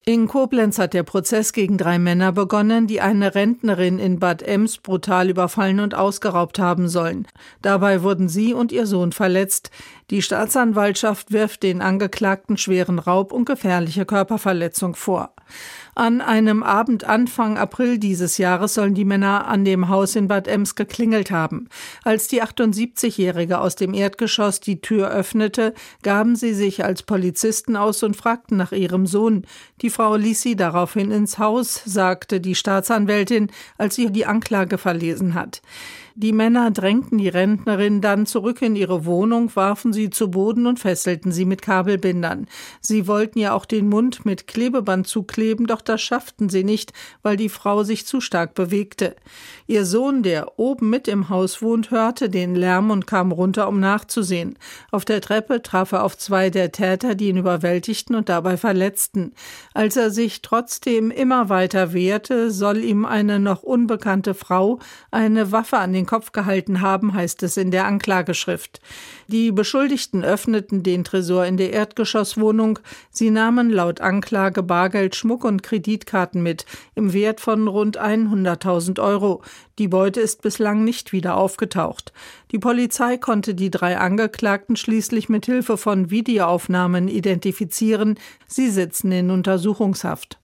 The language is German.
In Koblenz hat der Prozess gegen 3 Männer begonnen, die eine Rentnerin in Bad Ems brutal überfallen und ausgeraubt haben sollen. Dabei wurden sie und ihr Sohn verletzt. Die Staatsanwaltschaft wirft den Angeklagten schweren Raub und gefährliche Körperverletzung vor. An einem Abend Anfang April dieses Jahres sollen die Männer an dem Haus in Bad Ems geklingelt haben. Als die 78-Jährige aus dem Erdgeschoss die Tür öffnete, gaben sie sich als Polizisten aus und fragten nach ihrem Sohn. Die Frau ließ sie daraufhin ins Haus, sagte die Staatsanwältin, als sie die Anklage verlesen hat. Die Männer drängten die Rentnerin dann zurück in ihre Wohnung, warfen sie zu Boden und fesselten sie mit Kabelbindern. Sie wollten ja auch den Mund mit Klebeband zukleben, doch das schafften sie nicht, weil die Frau sich zu stark bewegte. Ihr Sohn, der oben mit im Haus wohnt, hörte den Lärm und kam runter, um nachzusehen. Auf der Treppe traf er auf 2 der Täter, die ihn überwältigten und dabei verletzten. Als er sich trotzdem immer weiter wehrte, soll ihm eine noch unbekannte Frau eine Waffe an den Kopf gehalten haben, heißt es in der Anklageschrift. Die Beschuldigten öffneten den Tresor in der Erdgeschosswohnung. Sie nahmen laut Anklage Bargeld, Schmuck und Kreditkarten mit, im Wert von rund 100.000 €. Die Beute ist bislang nicht wieder aufgetaucht. Die Polizei konnte die 3 Angeklagten schließlich mit Hilfe von Videoaufnahmen identifizieren. Sie sitzen in Untersuchungshaft.